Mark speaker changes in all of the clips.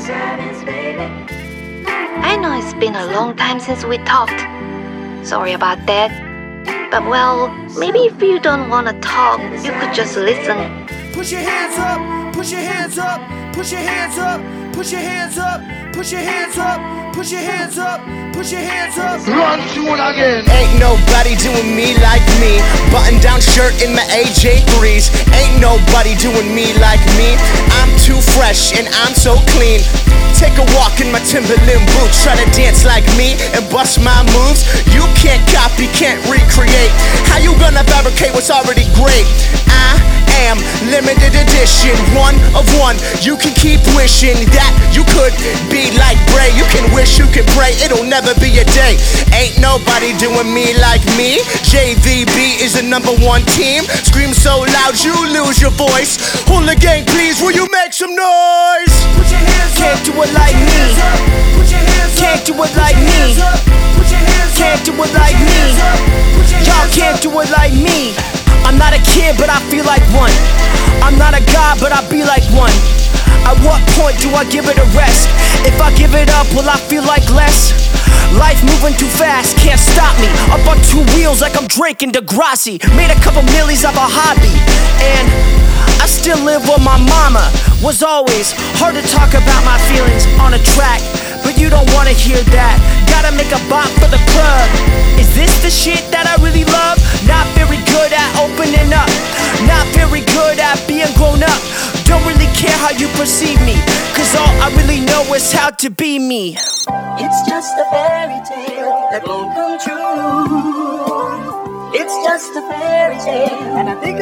Speaker 1: I know it's been a long time since we talked. Sorry about that. But well, maybe if you don't want to talk, you could just listen.
Speaker 2: Put your hands up, put your hands up, put your hands up, put your hands up, put your hands up, put your hands up, put your hands up.
Speaker 3: Run tune again.
Speaker 2: Ain't nobody doing me like me. Button down shirt in my AJ3s. Ain't nobody doing me like me. I'm too fresh and I'm so clean. Take a walk in my Timberland boots. Try to dance like me and bust my moves. You can't copy, can't recreate. How you gonna fabricate what's already great? I am limited edition, one of one. You can keep wishing that you could be like Bray. You can wish, you can pray, it'll never be a day. Ain't nobody doing me like me. JVB is the #1 team. Scream so loud you lose your voice. Hooligan, please, will you make some noise? Put your hands up. Can't do it like me. Can't do it like me. Can't do it like me. Y'all can't do it like me. I'm not a kid, but I feel like one. I'm not a god, but I be like one. At what point do I give it a rest? If I give it up, will I feel like less? Life moving too fast, can't stop me. Up on 2 wheels like I'm Drake and Degrassi. Made a couple millies of a hobby, and I still live with my mama. Was always hard to talk about my feelings on a track, but you don't wanna hear that. Gotta make a bop for the club. Is this the shit that I really love? Not very good at opening up. Not very good at being grown up. Don't really care how you perceive me, cause all I really know is how to be me.
Speaker 4: It's just a fairy tale that won't come true. It's just a fairy tale, and I think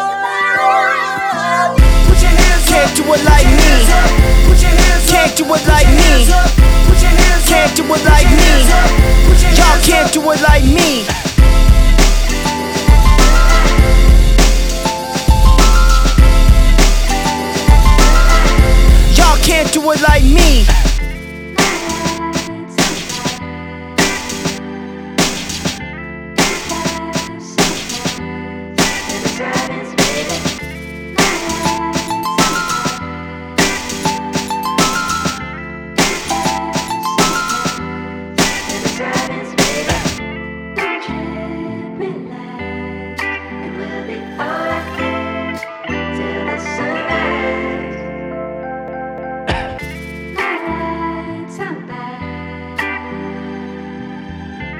Speaker 4: about you.
Speaker 2: Put your hands up. Can't do it like me. Put your hands up. Can't do it like me. Put your hands up. Can't do it like me. Y'all can't do it like me. Y'all can't do it like me.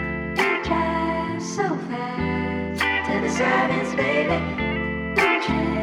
Speaker 1: So fast to the silence, baby. Don't you